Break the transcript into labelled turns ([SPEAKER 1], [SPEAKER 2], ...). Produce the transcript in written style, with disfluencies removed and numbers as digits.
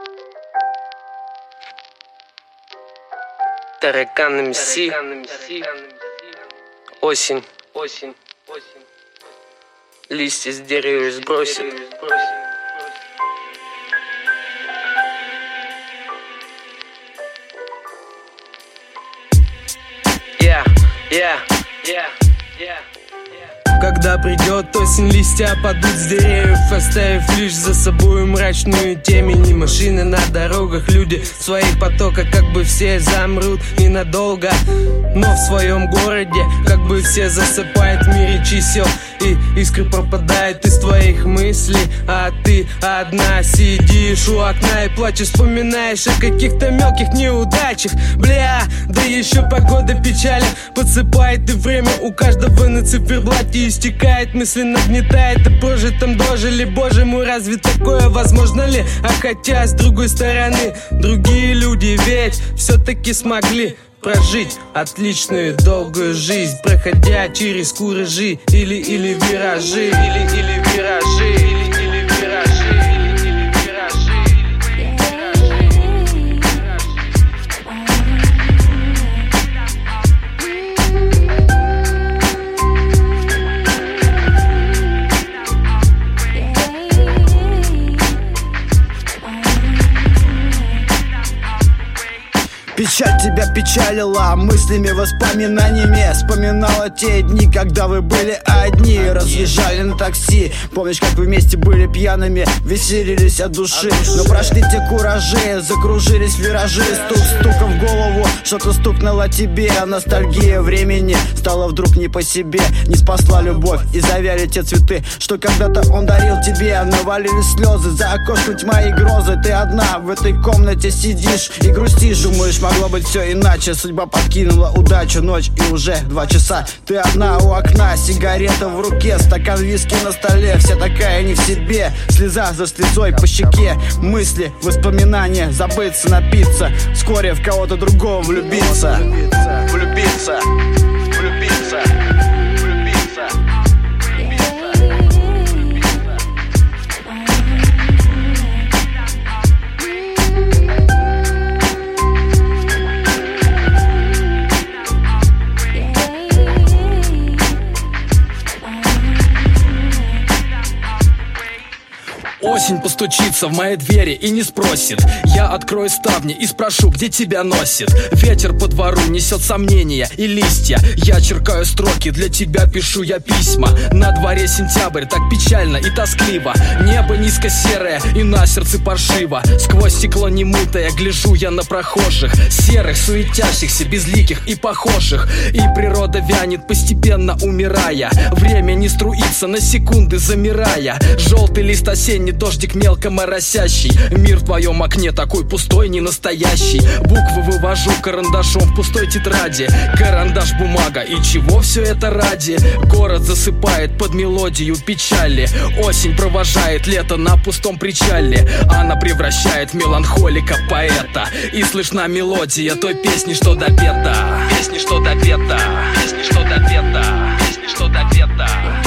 [SPEAKER 1] Таракан МС. Осень. Листья с деревьев сбросит. Когда придет осень, листья падут с деревьев, оставив лишь за собой мрачную темень. И машины на дорогах, люди в своих потоках, как бы все замрут ненадолго. Но в своем городе, как бы все засыпают в мире чисел, и искры пропадают из твоих мыслей. А ты одна сидишь у окна и плачешь, вспоминаешь о каких-то мелких неудачах. Бля, да еще погода печали подсыпает, и время у каждого на циферблате истекает. Мысли нагнетает о прожитом дожили. Боже мой, разве такое возможно ли? А хотя с другой стороны, другие люди ведь все-таки смогли прожить отличную долгую жизнь, проходя через куражи или виражи, или виражи.
[SPEAKER 2] Печаль тебя печалила мыслями, воспоминаниями. Вспоминала те дни, когда вы были одни, разъезжали на такси. Помнишь, как вы вместе были пьяными, веселились от души. Но прошли те куражи, закружились виражи. Стук в голову, что-то стукнуло тебе. А ностальгия времени стала вдруг не по себе. Не спасла любовь и завяли те цветы, что когда-то он дарил тебе. Навалились слезы, за окошком тьма и грозы. Ты одна в этой комнате сидишь и грустишь. Думаешь, могло быть все иначе. Судьба подкинула удачу, ночь и уже 2 часа. Ты одна у окна, сигарета в руке, стакан виски на столе, вся такая не в себе. Слеза за слезой по щеке, мысли, воспоминания, забыться, напиться, вскоре в кого-то другого влюбиться. Влюбиться.
[SPEAKER 3] Осень постучится в моей двери и не спросит. Я открою ставни и спрошу, где тебя носит. Ветер по двору несет сомнения и листья. Я черкаю строки, для тебя пишу я письма. На дворе сентябрь, так печально и тоскливо. Небо низко-серое и на сердце паршиво. Сквозь стекло немытое гляжу я на прохожих, серых, суетящихся, безликих и похожих. И природа вянет, постепенно умирая. Время не струится, на секунды замирая. Желтый лист осенний, дождик мелко моросящий. Мир в твоем окне такой пустой, не настоящий. Буквы вывожу карандашом в пустой тетради. Карандаш, бумага, и чего все это ради? Город засыпает под мелодию печали. Осень провожает лето на пустом причале. Она превращает в меланхолика поэта. И слышна мелодия той песни, что допета. Песни, что допета. Песни, что допета. Песни, что допета.